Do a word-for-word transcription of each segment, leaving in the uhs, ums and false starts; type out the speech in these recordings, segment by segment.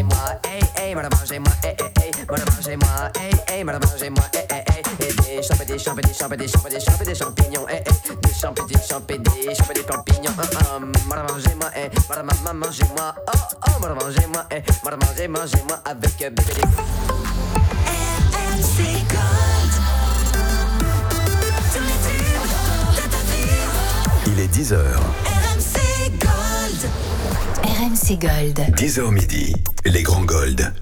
mangez-moi, hey, hey, madame, mangez-moi, hey, hey, hey, madame, mangez-moi, hey, hey, madame, mangez-moi, hey, hey, hey, et des champs, des champs, des champs, des champs, des champs, des champignons, hey, hey, des champs, des champs, des champs, des champignons, uh, um, madame, mangez-moi, hey, madame, maman, mangez-moi, oh, oh, madame, mangez-moi, hey, madame, mangez, mangez-moi avec bébé des... R M C Gold. Il est dix heures. R M C Gold. R M C Gold. dix heures midi. Les grands Gold.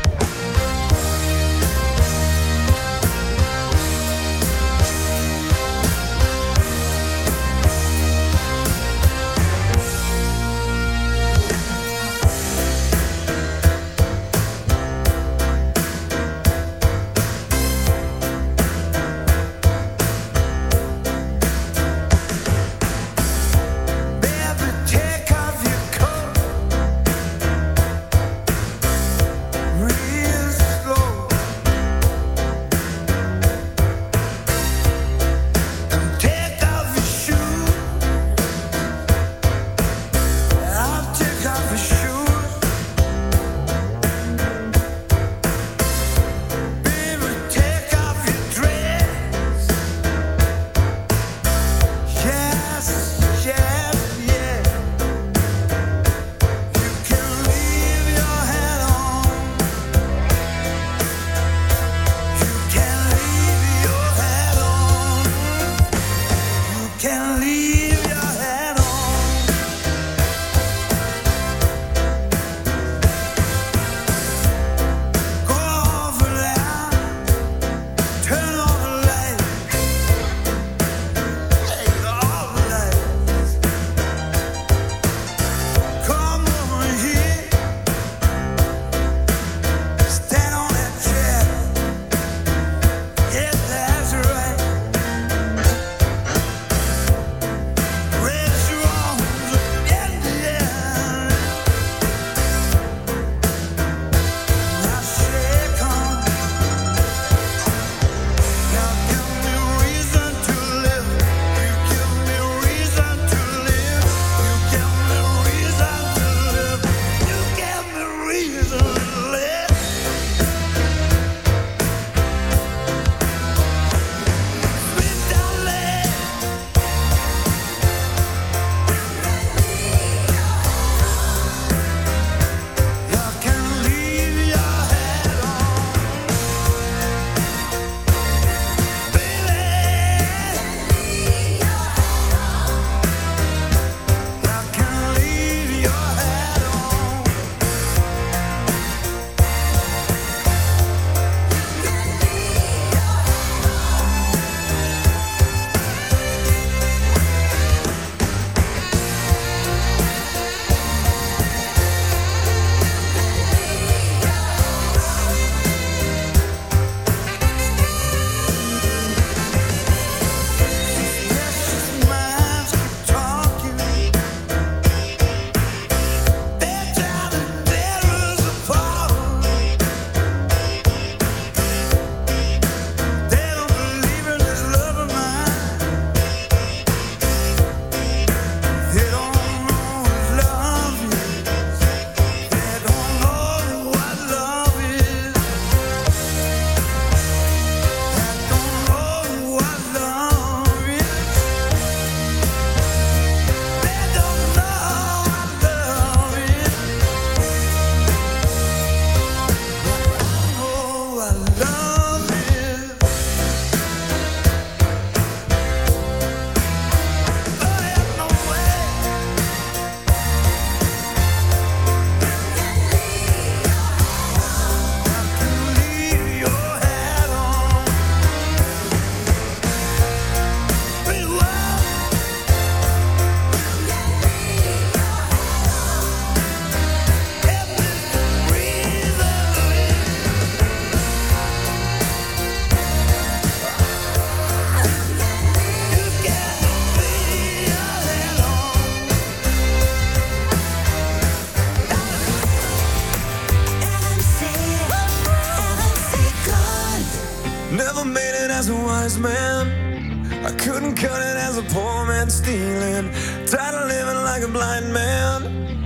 as a wise man. I couldn't cut it as a poor man stealing. Tired of living like a blind man. I'm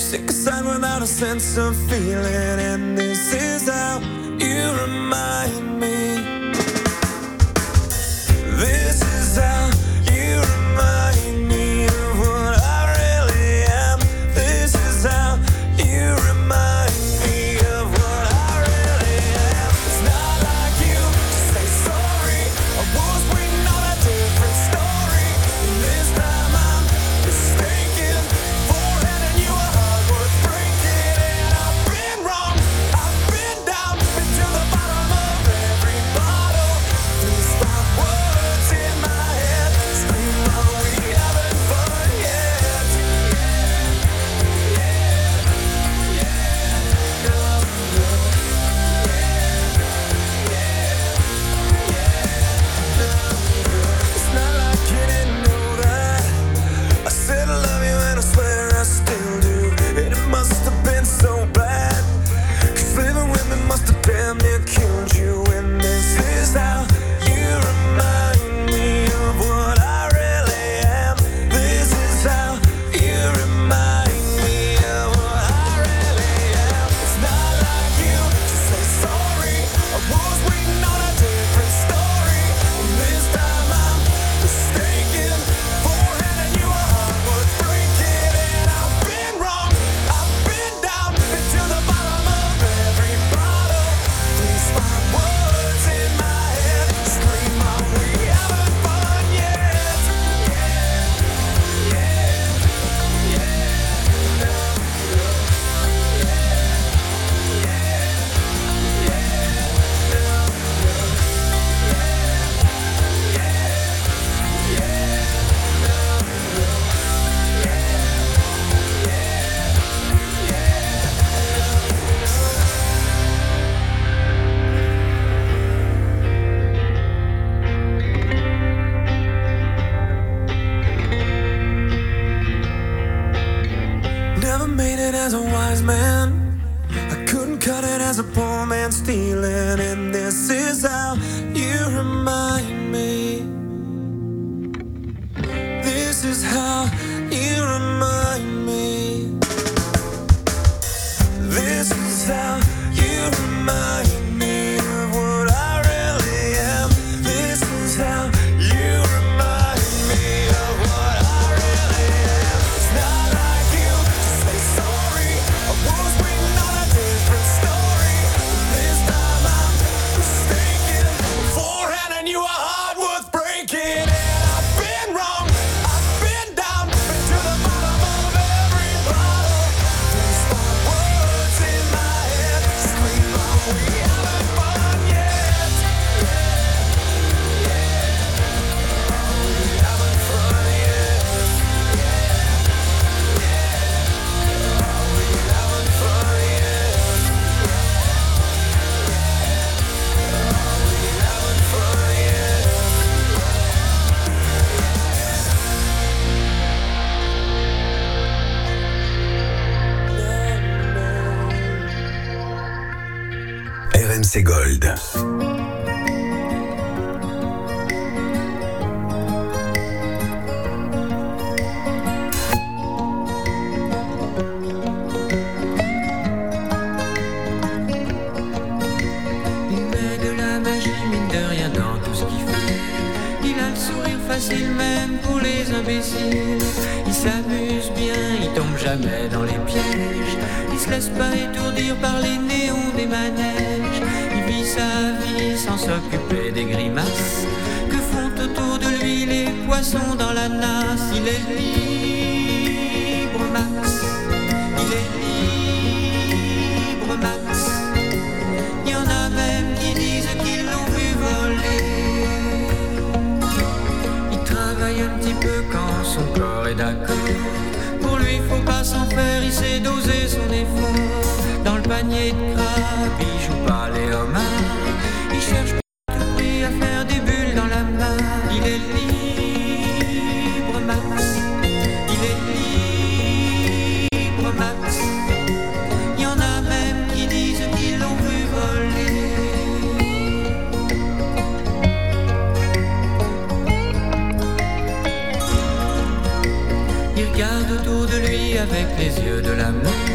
sick aside without a sense of feeling, and this is how you remind me. This is how you remind me of what I really am. This is how you remind me of what I really am. It's not like you to say sorry. I was waiting on a different story, and this time I'm mistaken for handing you a heart worth breaking. And I've been wrong, I've been down, been to the bottom of every bottle. Please stop words in my head, scream out we haven't fun yet. It's not like you didn't know that I said I love you and I swear I still do. And it must have been so bad, 'cause living with me must have damn near killed you. And this is how you remind me of what I really am. This is how you remind me of what I really am. It's not like you to say sorry. I was waiting on a different story, and this time I'm mistaken for handing you a heart worth breaking. And I've been wrong, I've been down, been to the bottom of every bottle. Please find words in my head, scream out we haven't fun yet. Never made it as a wise man, I couldn't cut it as a poor man stealing. And this is how you remind me. This is how you remind me. This is how you remind me of what I really am. This is how you remind me of what I really am. It's not like you to say sorry. I was waiting on a different story, and this time I'm mistaken for handing you a heart worth breaking. And I've been wrong, I've been down, been to the bottom of every bottle. Please find words in my head, scream out we haven't fun yet. We haven't fun yet. We haven't fun yet. We haven't fun yet. R M C Gold. Il met de la magie, mine de rien, dans tout ce qu'il fait. Il a le sourire facile même pour les imbéciles. Il s'amuse bien, il tombe jamais dans les pièges. Il se laisse pas étourdir par les néons des manèges. Il vit sa vie sans s'occuper des grimaces que font autour de lui les poissons dans la nasse. Il est libre, Max. Il est libre, Max. Il y en a même qui disent qu'ils l'ont vu voler. Il travaille un petit peu quand son corps est d'accord. Pour lui, faut pas s'en faire, il sait doser son effort. Dans le panier de crabe, il joue pas les homards. Il cherche à tout prix à faire des bulles dans la main. Il est libre, Max. Il est libre, Max. Il y en a même qui disent qu'ils l'ont vu voler. Il regarde autour de lui avec les yeux de l'amour.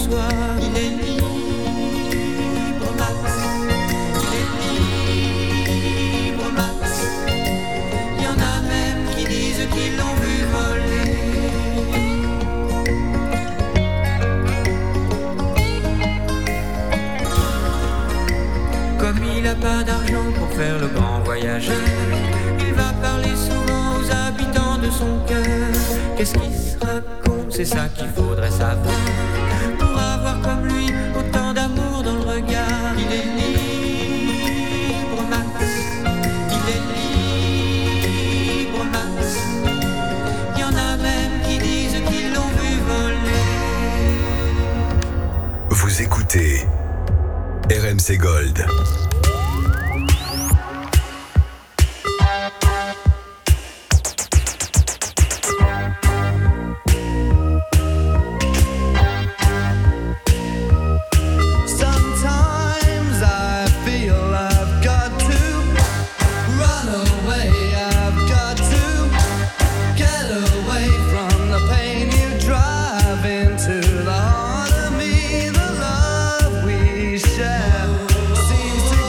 soi. Il est libre, Max. Il est libre, Max. Il y en a même qui disent qu'ils l'ont vu voler. Comme il n'a pas d'argent pour faire le grand voyageur, il va parler souvent aux habitants de son cœur. Qu'est-ce qu'il se raconte, c'est ça qu'il faudrait savoir, pour avoir comme lui autant d'amour dans le regard. Il est libre, Max. Il est libre, Max. Il y en a même qui disent qu'ils l'ont vu voler. Vous écoutez R M C Gold. Seems to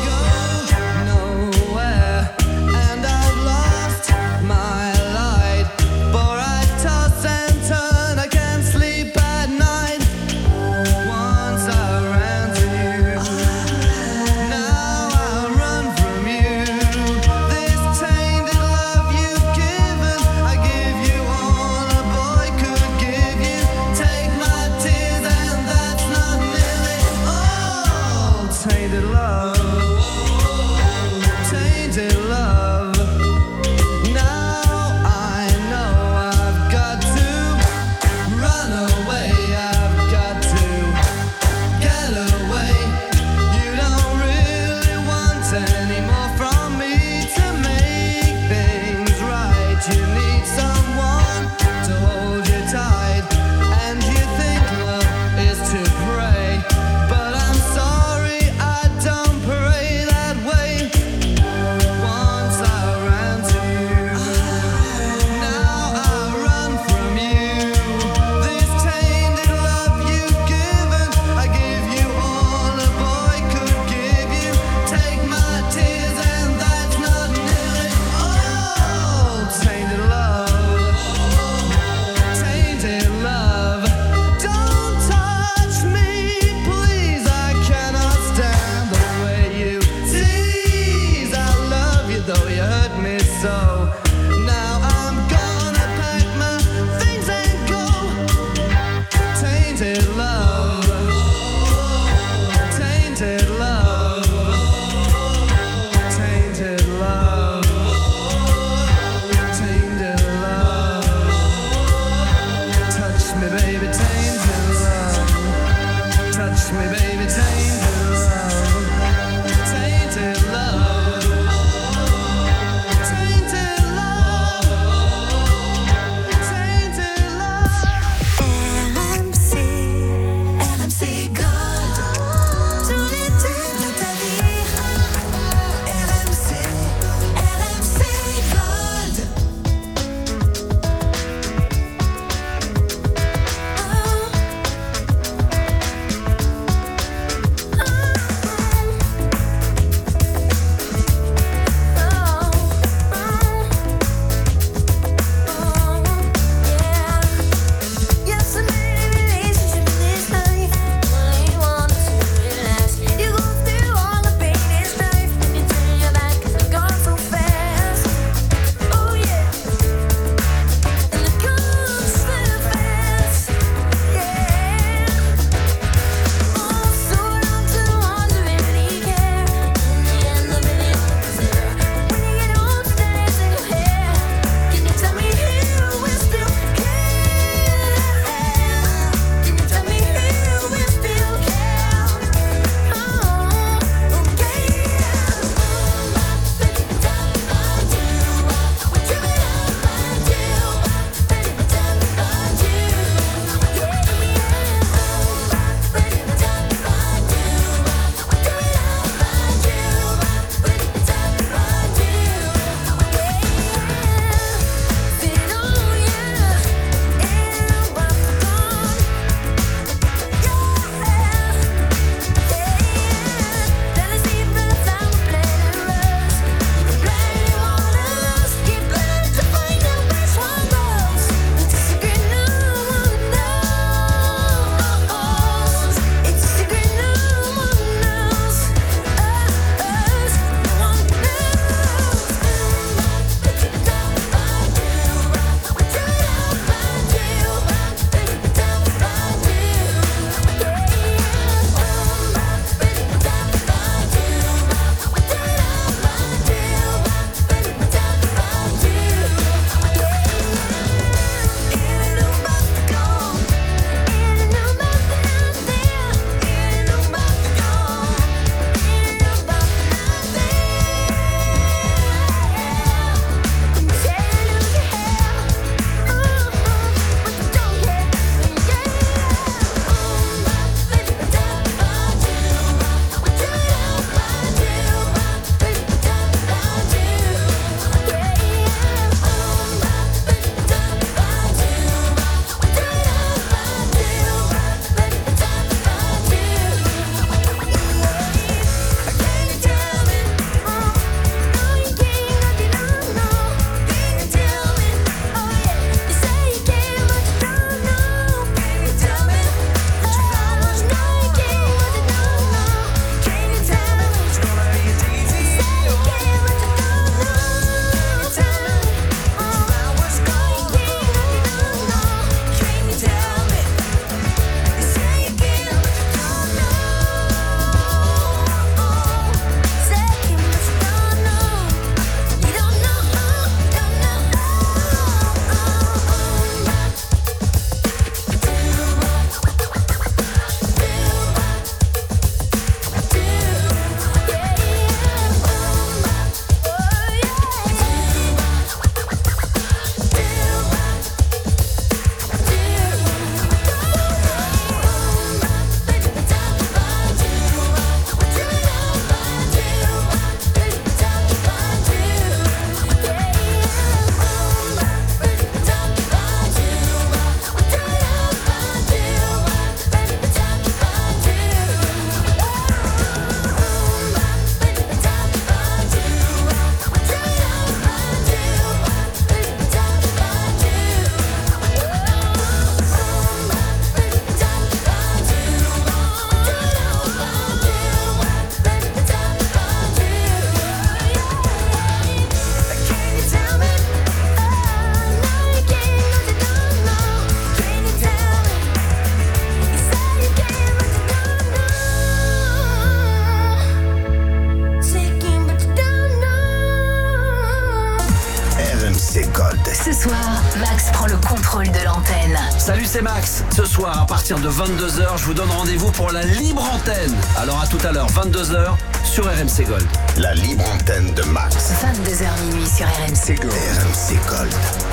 c'est Max. Ce soir, à partir de vingt-deux heures, je vous donne rendez-vous pour la libre antenne. Alors à tout à l'heure, vingt-deux heures, sur R M C Gold. La libre antenne de Max. vingt-deux heures minuit sur R M C Gold. R M C Gold.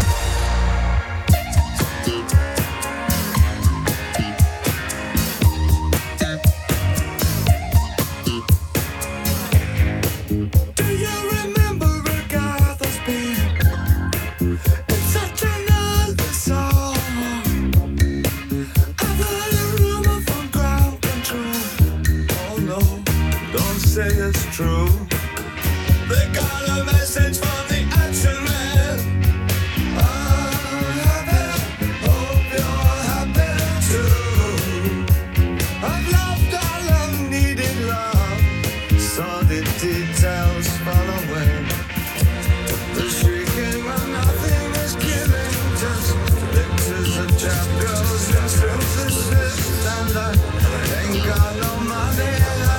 Say it's true. They got a message from the action man. I'm happy, hope you're happy too. I've loved all I've needed love. Saw the details following. The shrieking when nothing is killing. Just pictures of chapters and synthesis. And I ain't got no money.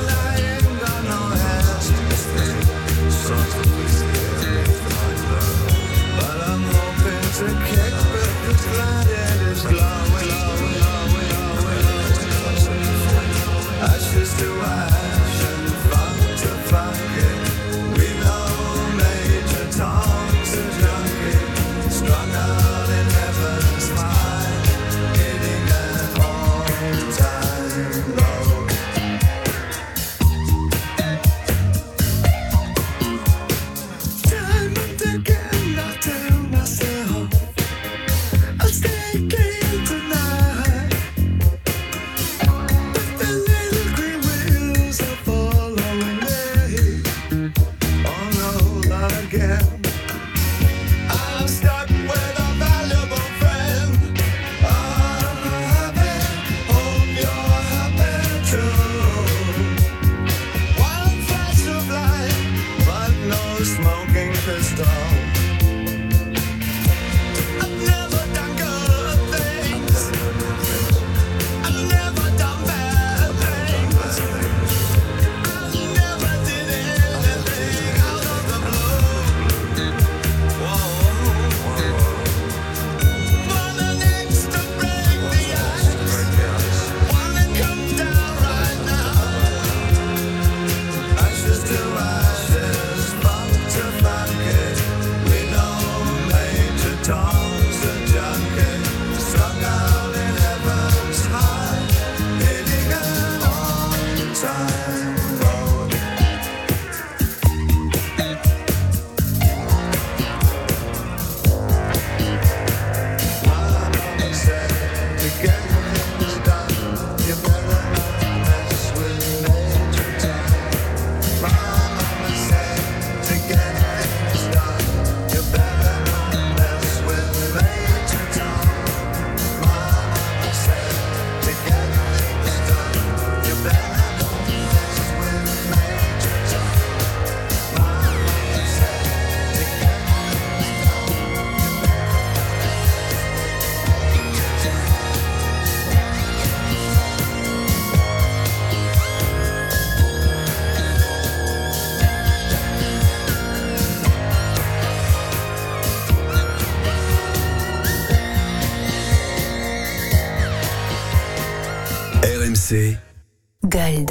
To kick, but it's glad it is glowing, glowing, glowing, glowing, glowing. Ashes to ash and funk to funk it. We know Major Tom's a junkie, strung out in heaven's mind, hitting an all-time low. Time and again I tell myself I'll stay clean tonight, but the little green wheels are following me. Oh no, not again. I'm stuck with a valuable friend. I'm happy, hope you're happy too. One flash of light, but no smoking pistol. R M C Gold.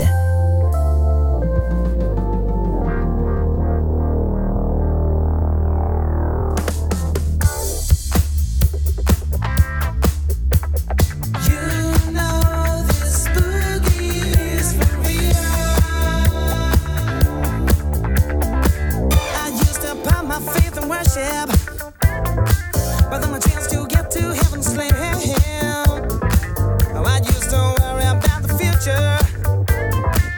I used to worry about the future.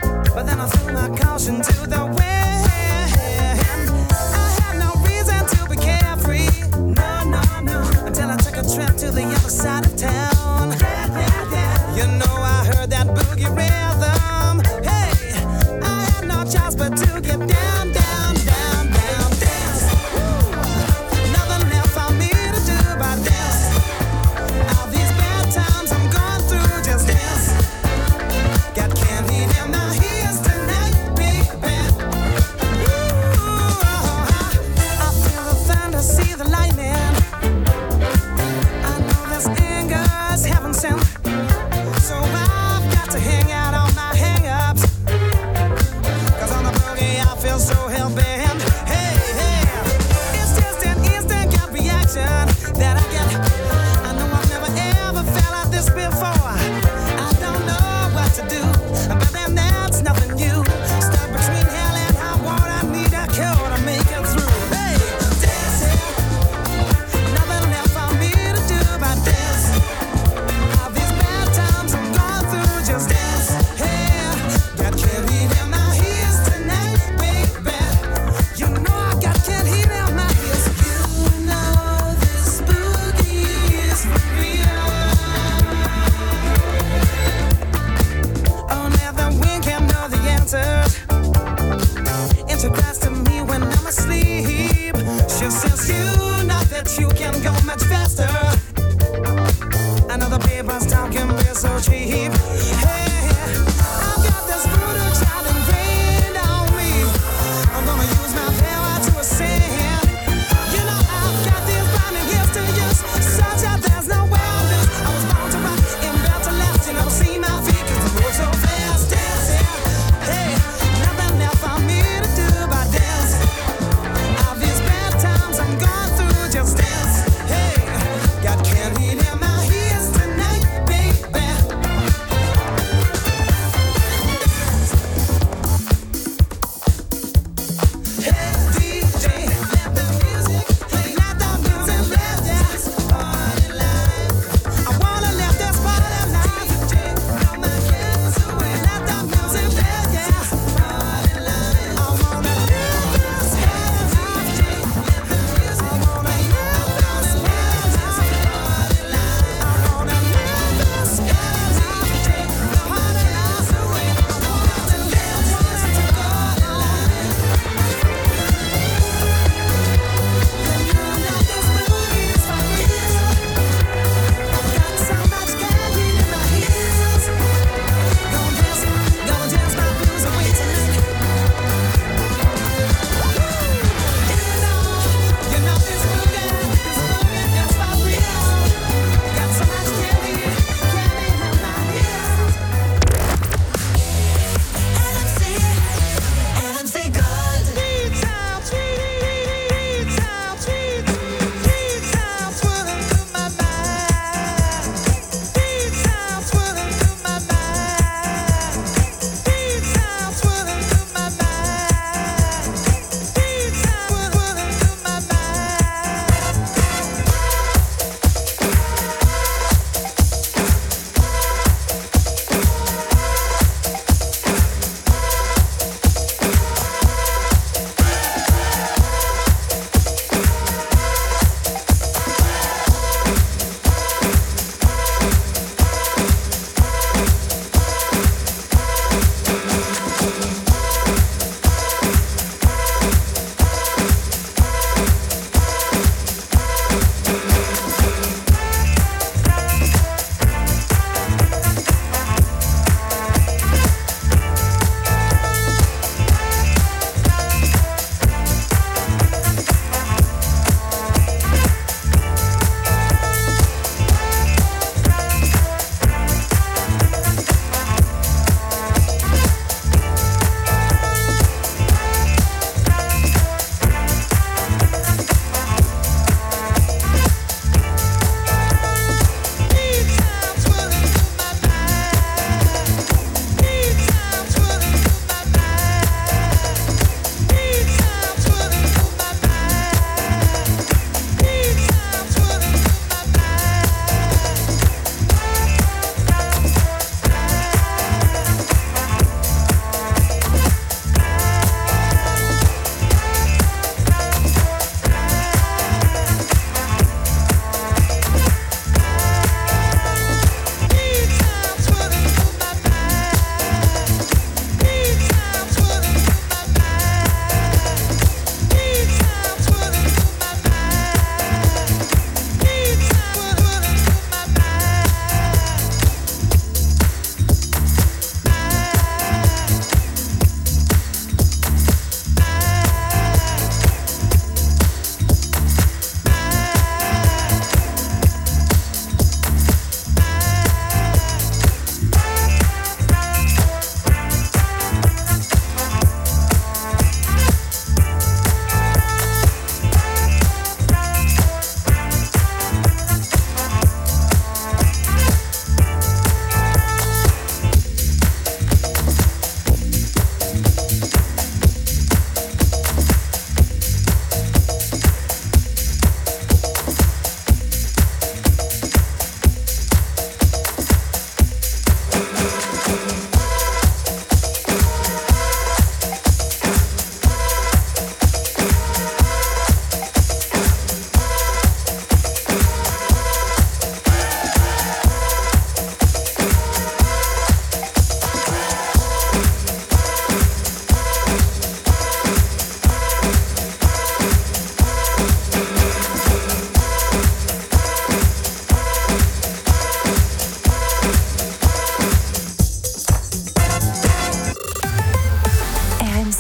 is so cheap. Hey, I've got this voodoo child ingrained on me. I'm gonna use my power to ascend. You know I've got these blinding gifts to use, such that there's no way I lose. I was born to rock and built to last. You never see my feet 'cause I move so fast. Dance, yeah. Hey, nothing left for me to do but dance. All these bad times I'm going through, just dance. Hey, got candy in my ears tonight, baby.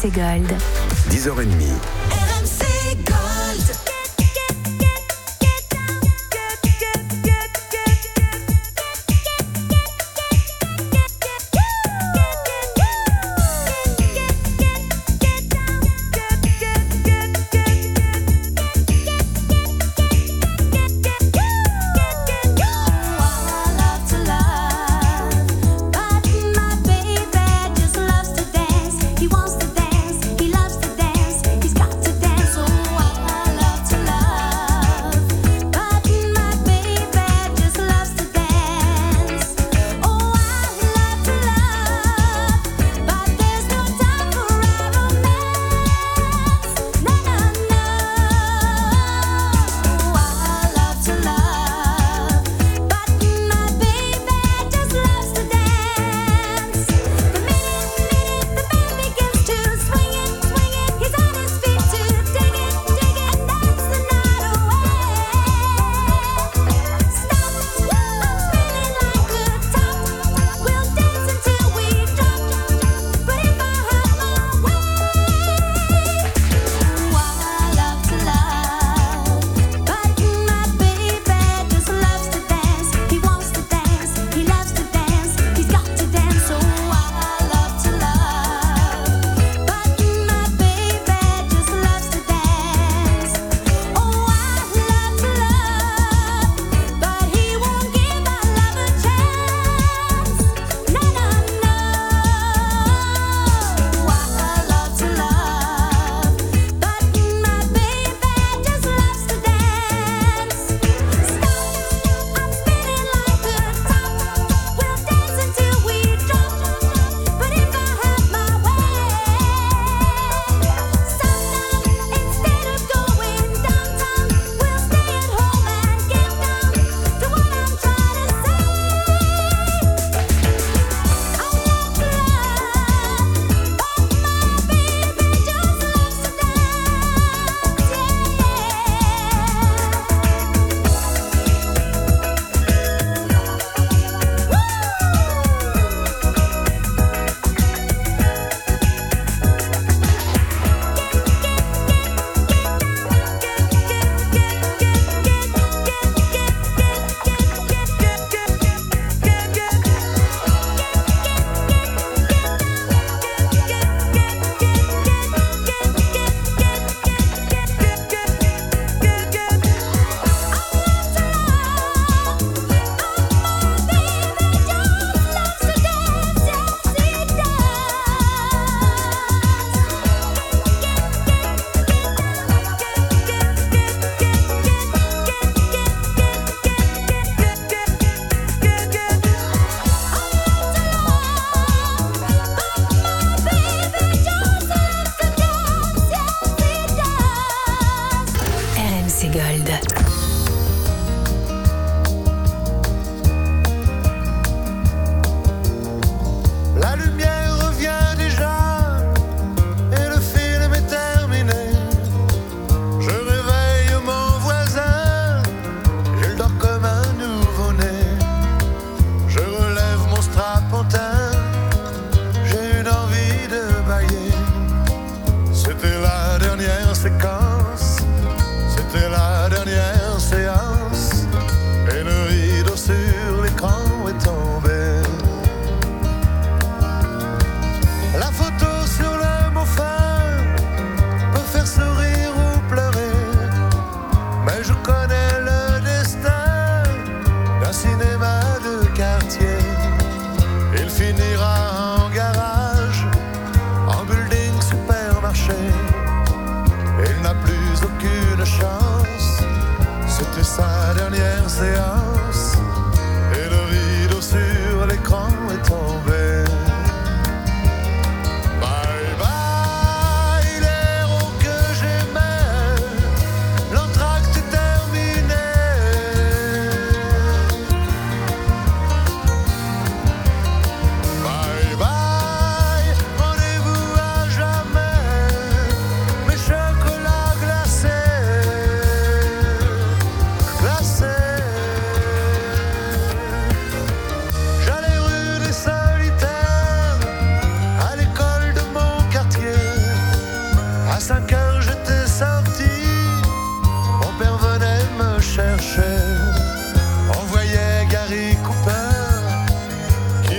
C Gold. dix heures trente. R M C Gold. He wants to dance, he loves to dance, he's got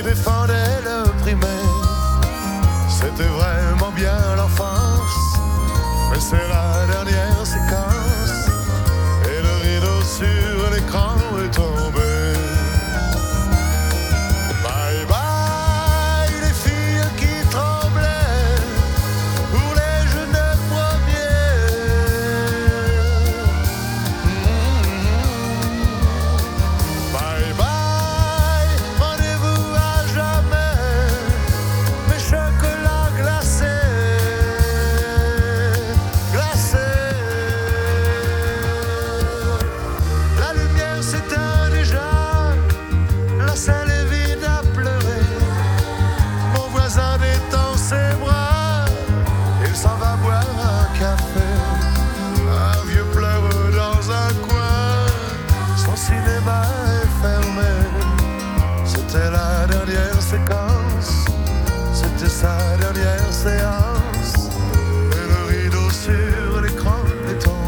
défendait le primaire. C'était vraiment bien l'enfance, mais c'est la dernière séquence. Et le rideau sur l'écran est tombé. Bye bye les filles qui tremblaient pour les jeunes premiers. Mmh. Bye bye, rendez-vous à jamais, mes chocolats glacés, glacés. La lumière s'éteint déjà, la salle est vide à pleurer. Mon voisin détend ses bras, il s'en va boire un café. Un vieux pleure dans un coin, son cinéma est fermé. C'était la dernière séquence, c'était sa dernière séance. Et le rideau sur l'écran est tombé.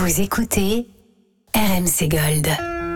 Vous écoutez R M C Gold.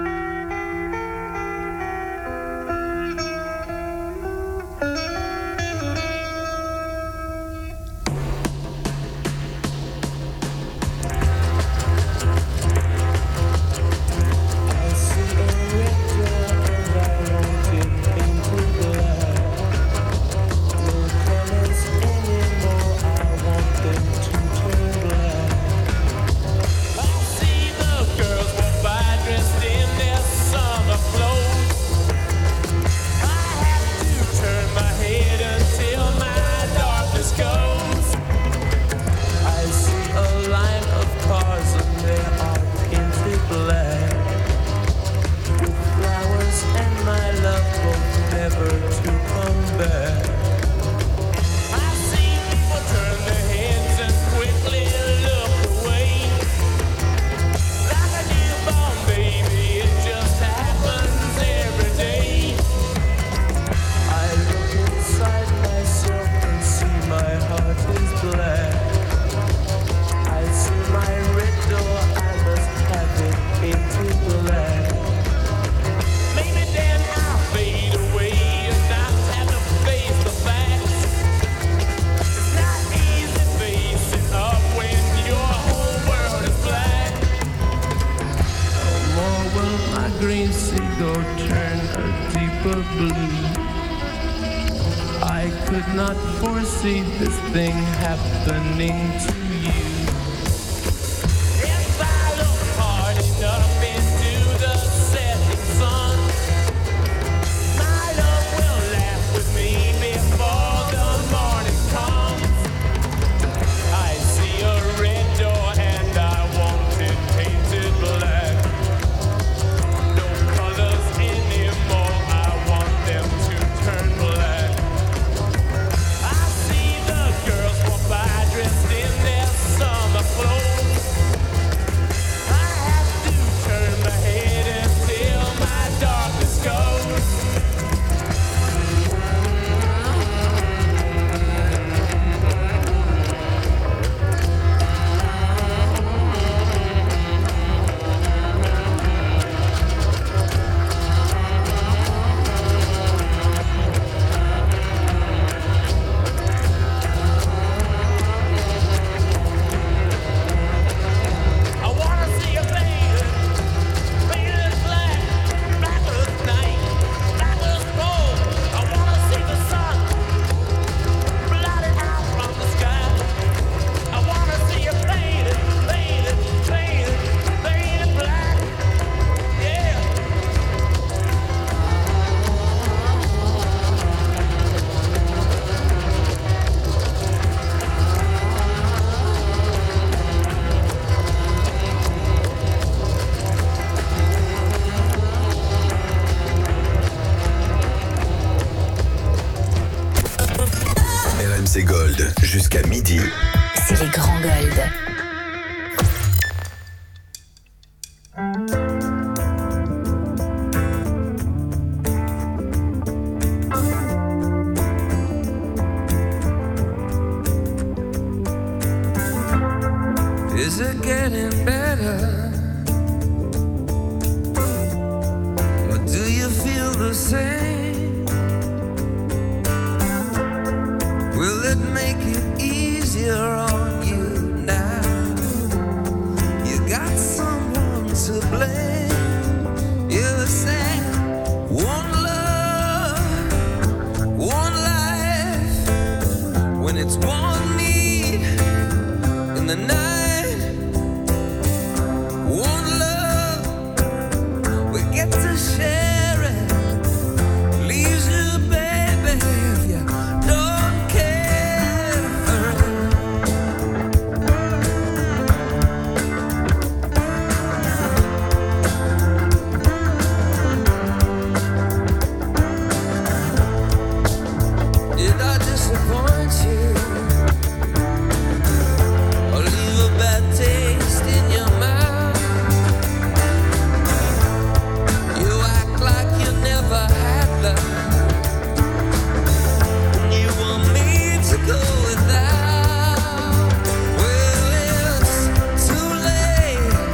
R M C Gold jusqu'à midi. C'est les grands Gold. Is it getting better? Or do you feel the same? Will it make it easier on you now? You got someone to blame. You say one love, one life. When it's one need in the night. Get to share it, leaves you, baby, if you don't care. Did I disappoint you, or leave a bad taste in your mouth? Like you never had love, and you want me to go without. Well, it's too late.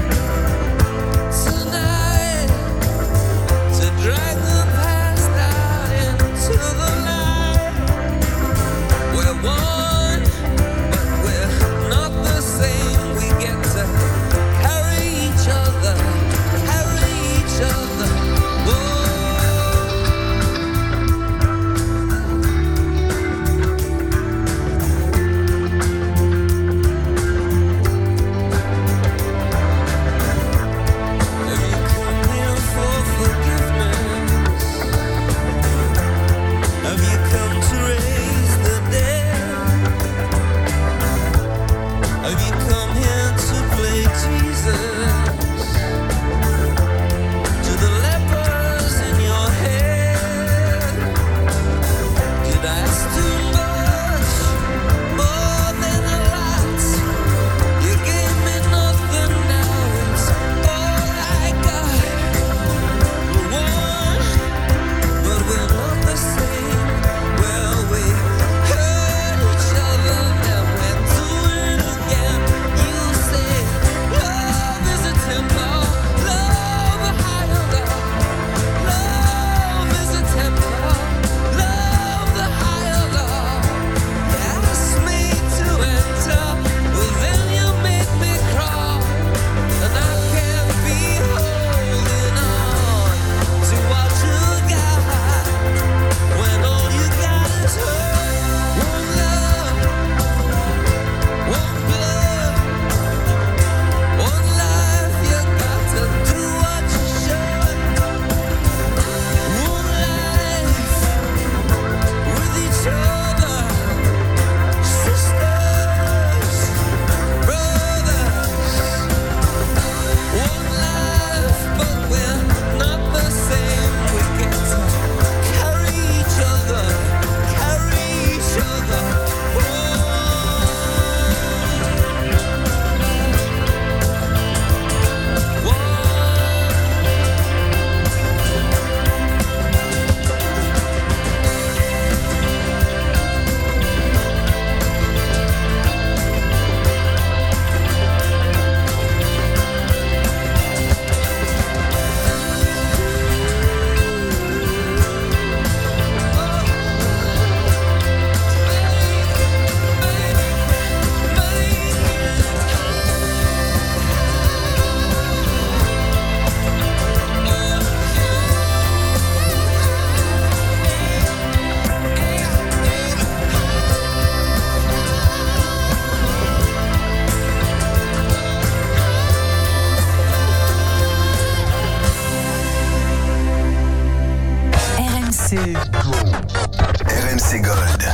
Gold.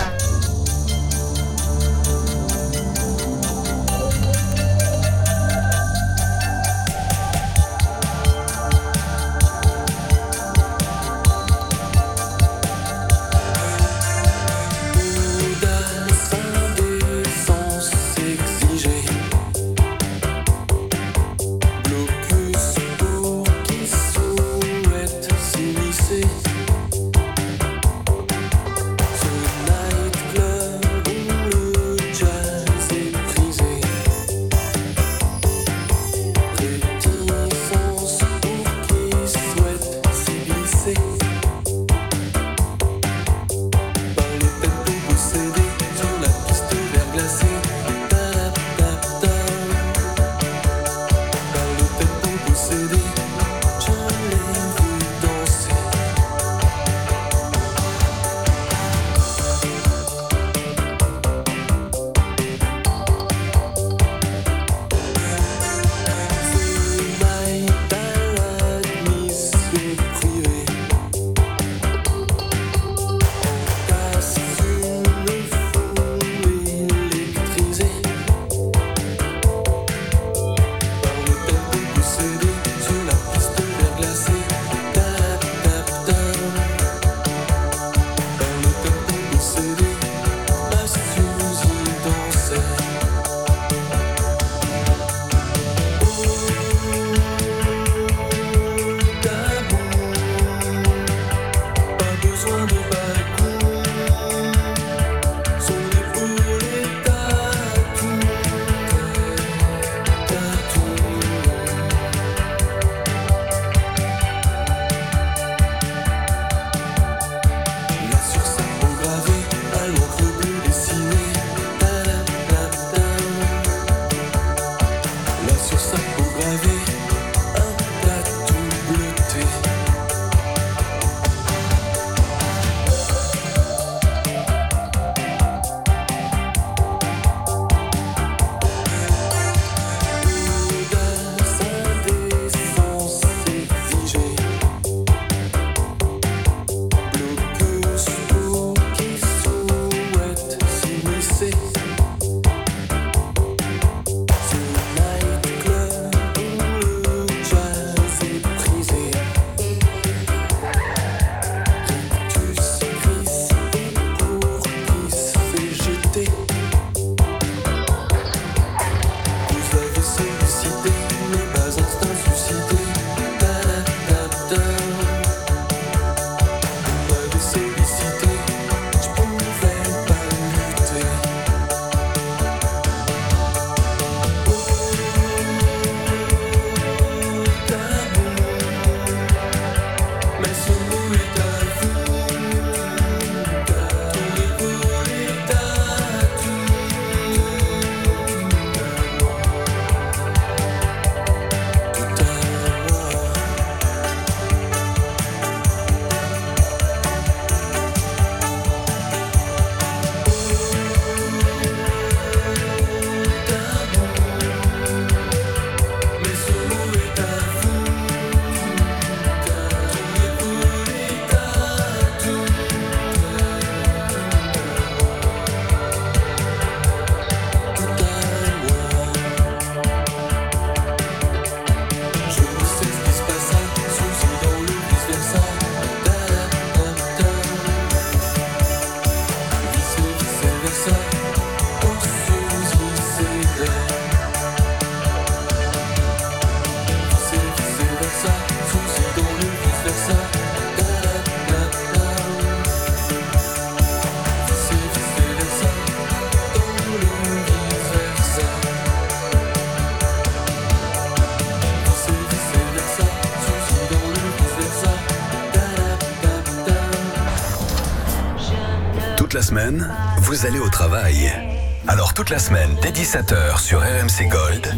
Toute la semaine, vous allez au travail. Alors toute la semaine, dès dix-sept heures sur R M C Gold,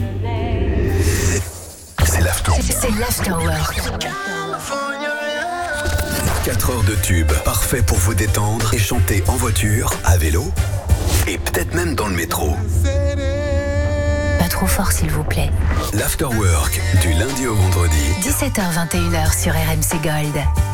c'est l'after. C'est l'afterwork. quatre heures de tube, parfait pour vous détendre et chanter en voiture, à vélo et peut-être même dans le métro. Pas trop fort s'il vous plaît. L'afterwork, du lundi au vendredi. dix-sept heures vingt et une heures sur R M C Gold.